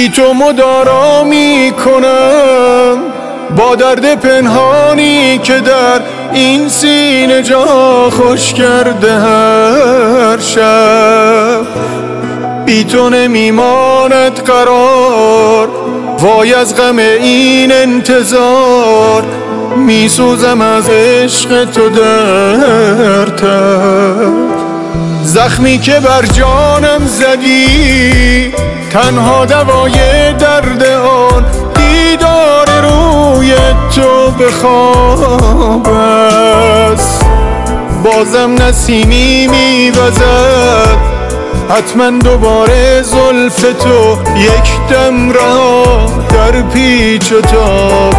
تو مدارا می کنم با درد پنهانی که در این سینه جا خوش کرده هر شب. بی تو نمیماند قرار، وای از غم این انتظار، میسوزم از عشق تو در تب. زخمی که بر جانم زدی تنها دوای درد آن دیدار روی تو به خواب است. بازم نسیمی میوزد، حتما دوباره زلف تو یک دم رها در پیچ و تاب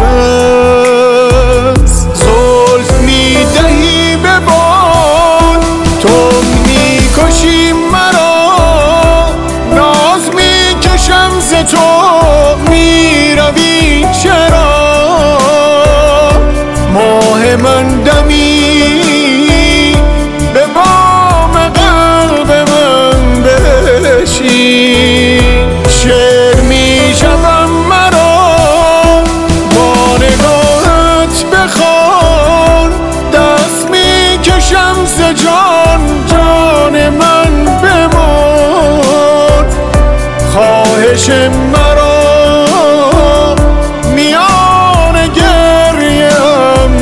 است. زلف میدهی به باد، تو میکشی مرا، ناز میکشم ز تو میروی چرا؟ ماه من دمی به بام قلب من بشین، شعر میشوم مرا با نگاهت بخوان، دست میکشم ز جان، جان من بمان. خواهش مرا میان گریم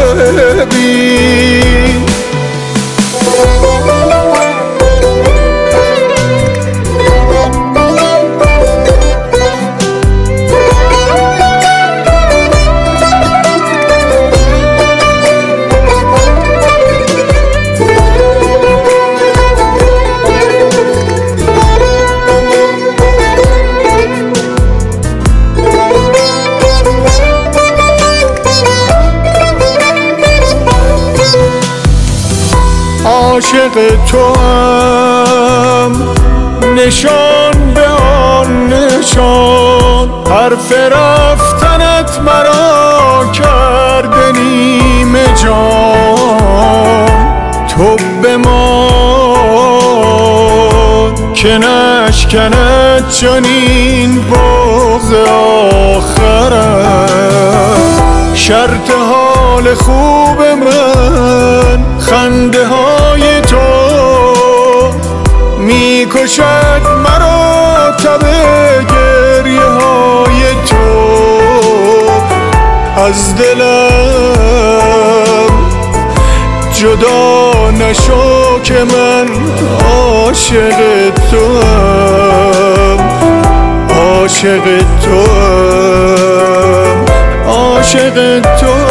ببین. عاشق توام نشان به آن نشان، حرف رفتنت مرا کرده نیمه جان. تو بمان که نشکند چنین بغض آخرم. شرط حال خوب من خنده های تو میکشد مرا، تب گریه های تو از دلم جدا نشو که من عاشق توام، عاشق توام، عاشق توام.